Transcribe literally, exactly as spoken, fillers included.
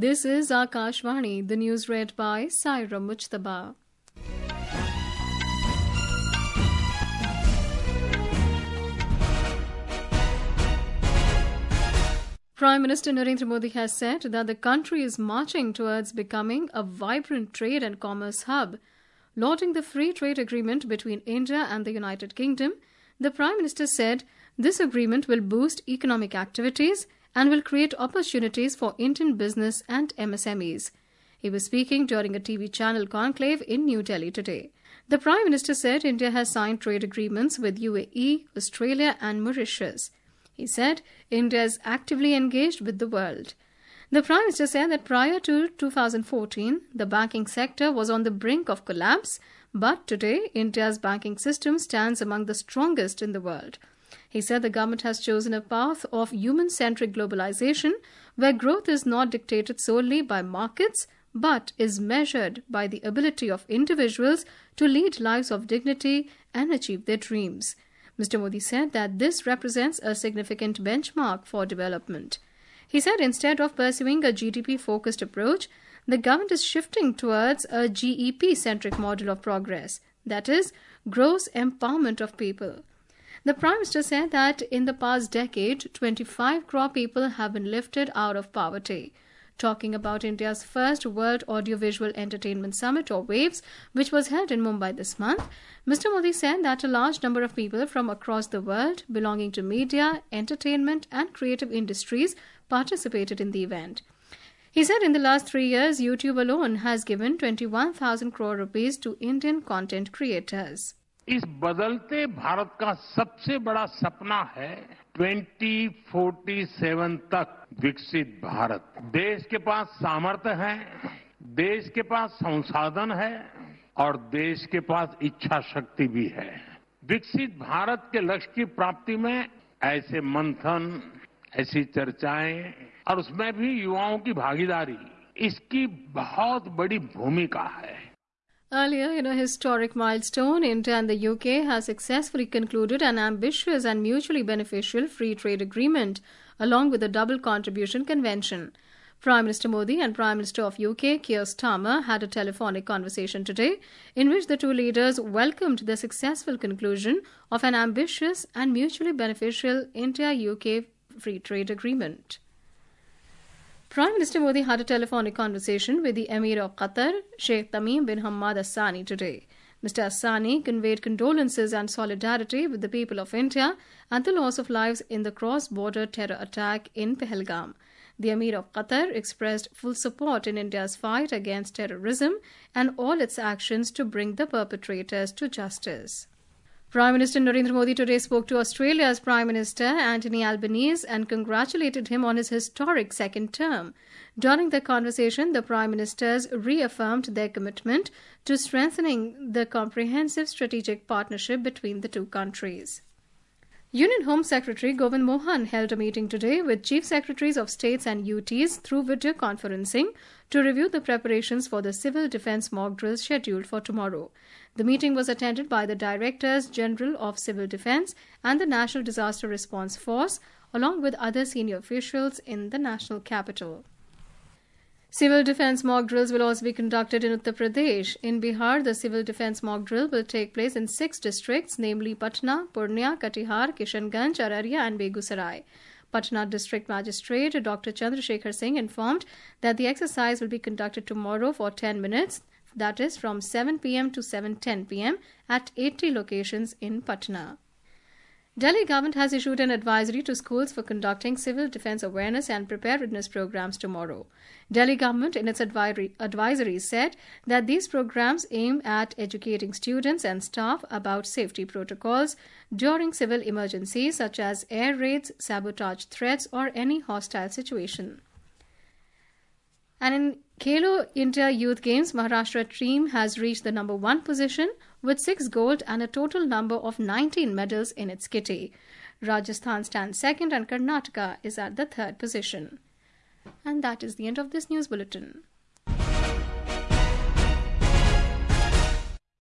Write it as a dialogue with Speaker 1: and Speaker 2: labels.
Speaker 1: This is Akashvani, the news read by Saira Mujtaba. Prime Minister Narendra Modi has said that the country is marching towards becoming a vibrant trade and commerce hub. Lauding the free trade agreement between India and the United Kingdom, the Prime Minister said this agreement will boost economic activities and will create opportunities for Indian business and M S M Es. He was speaking during a T V channel conclave in New Delhi today. The Prime Minister said India has signed trade agreements with U A E, Australia and Mauritius. He said India is actively engaged with the world. The Prime Minister said that prior to two thousand fourteen, the banking sector was on the brink of collapse, but today India's banking system stands among the strongest in the world. He said the government has chosen a path of human-centric globalization where growth is not dictated solely by markets but is measured by the ability of individuals to lead lives of dignity and achieve their dreams. Mister Modi said that this represents a significant benchmark for development. He said instead of pursuing a G D P-focused approach, the government is shifting towards a G E P-centric model of progress, that is, gross empowerment of people. The Prime Minister said that in the past decade, twenty-five crore people have been lifted out of poverty. Talking about India's first World Audiovisual Entertainment Summit, or WAVES, which was held in Mumbai this month, Mister Modi said that a large number of people from across the world belonging to media, entertainment and creative industries participated in the event. He said in the last three years, YouTube alone has given twenty-one thousand crore rupees to Indian content creators.
Speaker 2: इस बदलते भारत का सबसे बड़ा सपना है twenty forty seven तक विकसित भारत। देश के पास सामर्थ्य है, देश के पास संसाधन है और देश के पास इच्छा शक्ति भी है। विकसित भारत के लक्ष्य की प्राप्ति में ऐसे मंथन, ऐसी चर्चाएं और उसमें भी युवाओं की भागीदारी, इसकी बहुत बड़ी भूमिका है।
Speaker 1: Earlier, in a historic milestone, India and the U K has successfully concluded an ambitious and mutually beneficial free trade agreement, along with a double contribution convention. Prime Minister Modi and Prime Minister of U K, Keir Starmer, had a telephonic conversation today in which the two leaders welcomed the successful conclusion of an ambitious and mutually beneficial India-U K free trade agreement. Prime Minister Modi had a telephonic conversation with the Emir of Qatar, Sheikh Tamim bin Hamad Al Thani, today. Mister Al Thani conveyed condolences and solidarity with the people of India and the loss of lives in the cross-border terror attack in Pahalgam. The Emir of Qatar expressed full support in India's fight against terrorism and all its actions to bring the perpetrators to justice. Prime Minister Narendra Modi today spoke to Australia's Prime Minister Anthony Albanese and congratulated him on his historic second term. During the conversation, the Prime Ministers reaffirmed their commitment to strengthening the comprehensive strategic partnership between the two countries. Union Home Secretary Govind Mohan held a meeting today with Chief Secretaries of States and U Ts through video conferencing to review the preparations for the civil defence mock drills scheduled for tomorrow. The meeting was attended by the Directors General of Civil Defence and the National Disaster Response Force, along with other senior officials in the national capital. Civil defence mock drills will also be conducted in Uttar Pradesh. In Bihar, the civil defence mock drill will take place in six districts, namely Patna, Purnia, Katihar, Kishanganj, Araria and Begusarai. Patna District Magistrate Doctor Chandrasekhar Singh informed that the exercise will be conducted tomorrow for ten minutes, that is from seven p m to seven ten p m at eighty locations in Patna. Delhi government has issued an advisory to schools for conducting civil defence awareness and preparedness programs tomorrow. Delhi government in its advisory, advisory said that these programs aim at educating students and staff about safety protocols during civil emergencies such as air raids, sabotage threats or any hostile situation. And in Khelo India Youth Games, Maharashtra team has reached the number one position with six gold and a total number of nineteen medals in its kitty. Rajasthan stands second and Karnataka is at the third position. And that is the end of this news bulletin.